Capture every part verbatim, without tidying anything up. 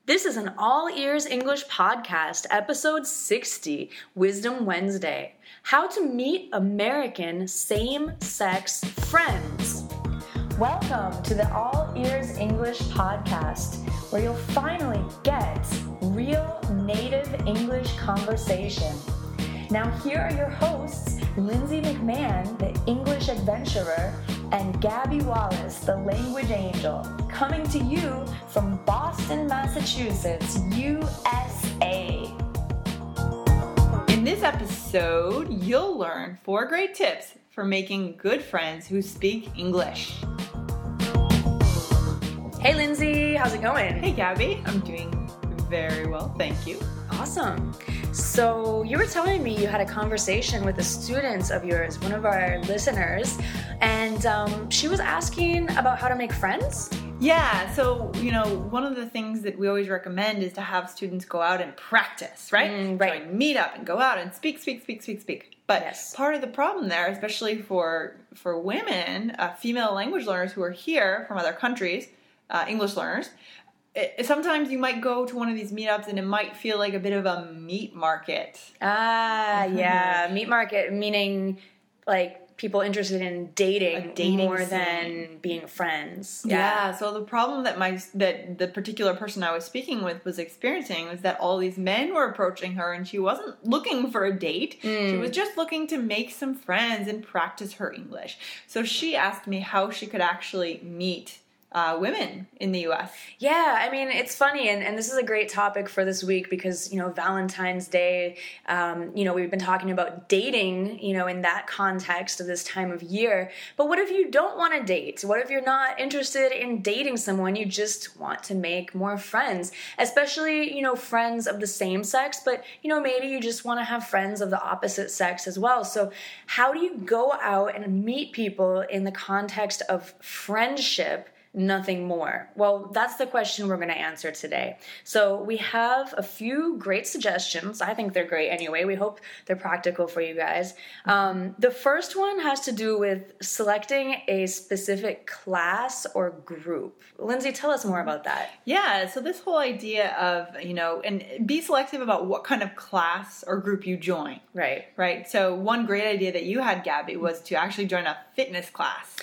This is an All Ears English podcast, episode sixty, Wisdom Wednesday. How to meet American same-sex friends. Welcome to the All Ears English podcast, where you'll finally get real native English conversation. Now here are your hosts, Lindsay McMahon, the English adventurer, and Gabby Wallace, the language angel, coming to you from Boston, Massachusetts, U S A. In this episode, you'll learn four great tips for making good friends who speak English. Hey Lindsay, how's it going? Hey Gabby, I'm doing very well, thank you. Awesome. So you were telling me you had a conversation with a student of yours, one of our listeners, and um, she was asking about how to make friends? Yeah, so, you know, one of the things that we always recommend is to have students go out and practice, right? Mm, right. So meet up and go out and speak, speak, speak, speak, speak. But Yes. part of the problem there, especially for, for women, uh, female language learners who are here from other countries, uh, English learners, It, sometimes you might go to one of these meetups and it might feel like a bit of a meat market. Ah, yeah. Meat market, meaning like people interested in dating, A dating more scene. than being friends. Yeah. So the problem that my that the particular person I was speaking with was experiencing was that all these men were approaching her and she wasn't looking for a date. Mm. She was just looking to make some friends and practice her English. So she asked me how she could actually meet Uh, women in the U S. Yeah, I mean, it's funny, and, and this is a great topic for this week because, you know, Valentine's Day, um, you know, we've been talking about dating, you know, in that context of this time of year. But what if you don't want to date? What if you're not interested in dating someone? You just want to make more friends, especially, you know, friends of the same sex, but, you know, maybe you just want to have friends of the opposite sex as well. So how do you go out and meet people in the context of friendship? Nothing more? Well, that's the question we're going to answer today. So we have a few great suggestions. I think they're great anyway. We hope they're practical for you guys. Um, the first one has to do with selecting a specific class or group. Lindsay, tell us more about that. Yeah, so this whole idea of, you know, and be selective about what kind of class or group you join. Right. Right. So one great idea that you had, Gabby, was to actually join a fitness class.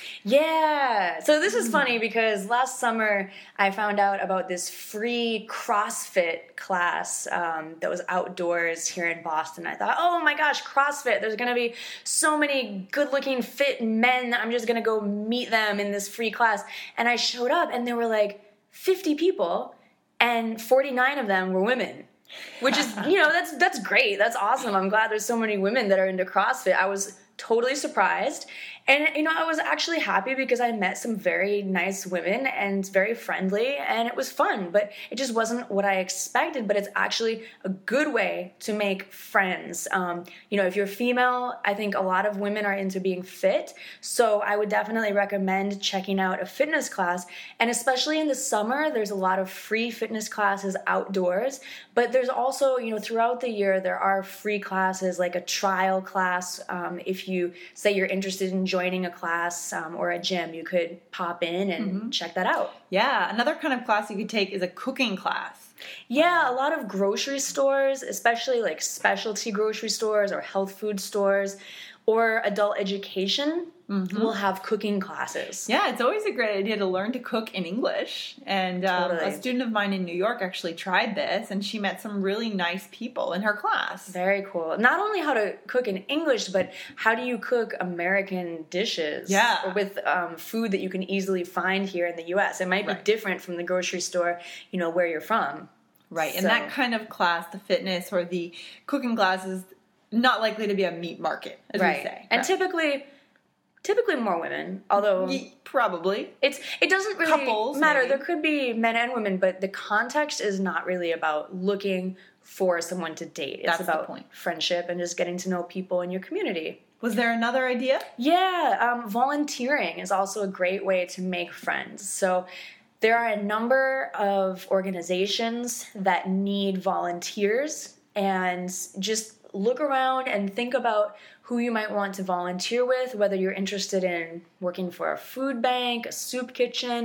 Yeah. So this is funny because last summer I found out about this free CrossFit class um, that was outdoors here in Boston. I thought, oh my gosh, CrossFit. There's going to be so many good-looking fit men. I'm just going to go meet them in this free class. And I showed up and there were like fifty people and forty-nine of them were women. Which is, you know, that's that's great. That's awesome. I'm glad there's so many women that are into CrossFit. I was totally surprised. And, you know, I was actually happy because I met some very nice women and very friendly, and it was fun. But it just wasn't what I expected, but it's actually a good way to make friends. Um, you know, if you're female, I think a lot of women are into being fit. So I would definitely recommend checking out a fitness class. And especially in the summer, there's a lot of free fitness classes outdoors. But there's also, you know, throughout the year, there are free classes like a trial class. Um, if you say you're interested in joining a class um, or a gym, you could pop in and mm-hmm. check that out. Yeah, another kind of class you could take is a cooking class. Yeah, a lot of grocery stores, especially like specialty grocery stores or health food stores or adult education, mm-hmm. will have cooking classes. Yeah, it's always a great idea to learn to cook in English. And um, Totally. a student of mine in New York actually tried this, and she met some really nice people in her class. Very cool. Not only how to cook in English, but how do you cook American dishes? Yeah. Or with um, food that you can easily find here in the U S. It might be Right. different from the grocery store, you know, where you're from. Right, and So- that kind of class, the fitness or the cooking class, is not likely to be a meat market, as right. we say. And Right. typically, typically more women, although Ye- probably. it's it doesn't really Couples, matter. maybe. There could be men and women, but the context is not really about looking for someone to date. It's That's the about point. friendship and just getting to know people in your community. Was there another idea? Yeah, um, volunteering is also a great way to make friends. So there are a number of organizations that need volunteers, and just look around and think about who you might want to volunteer with, whether you're interested in working for a food bank, a soup kitchen,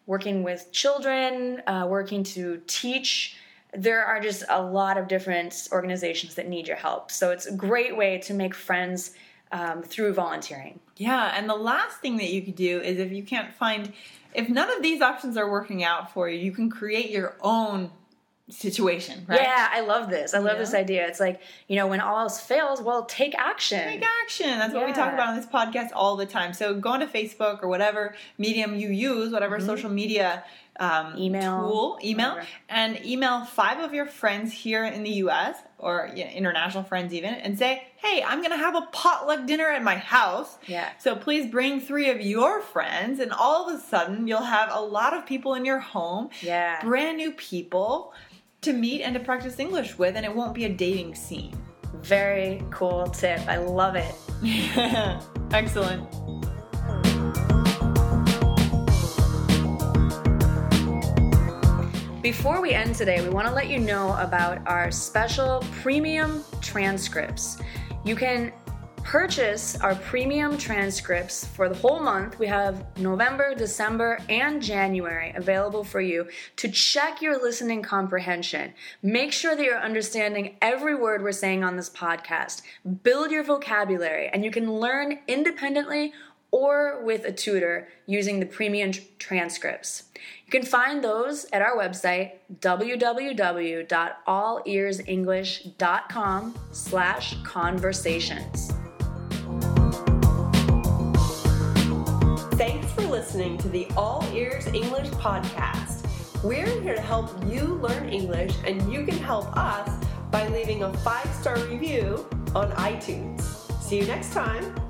working with children, uh, working to teach. There are just a lot of different organizations that need your help. So it's a great way to make friends um, through volunteering. Yeah, and the last thing that you could do is if you can't find, if none of these options are working out for you, you can create your own situation, right? Yeah, I love this. I love Yeah. this idea. It's like, you know, when all else fails, well, take action. Take action. That's what we Yeah. talk about on this podcast all the time. So go onto Facebook or whatever medium you use, whatever Mm-hmm. social media um, Email. tool, email, Whatever. and email five of your friends here in the U S or you know, international friends even, and say, hey, I'm going to have a potluck dinner at my house. Yeah. So please bring three of your friends, and all of a sudden you'll have a lot of people in your home, Yeah. brand new people to meet and to practice English with, and it won't be a dating scene. Very cool tip. I love it. Excellent. Before we end today, we want to let you know about our special premium transcripts. You can purchase our premium transcripts for the whole month. We have November, December, and January available for you to check your listening comprehension. Make sure that you're understanding every word we're saying on this podcast. Build your vocabulary, and you can learn independently or with a tutor using the premium tr- transcripts. You can find those at our website, www.allearsenglish.com slash conversations. Thanks for listening to the All Ears English podcast. We're here to help you learn English, and you can help us by leaving a five-star review on iTunes. See you next time.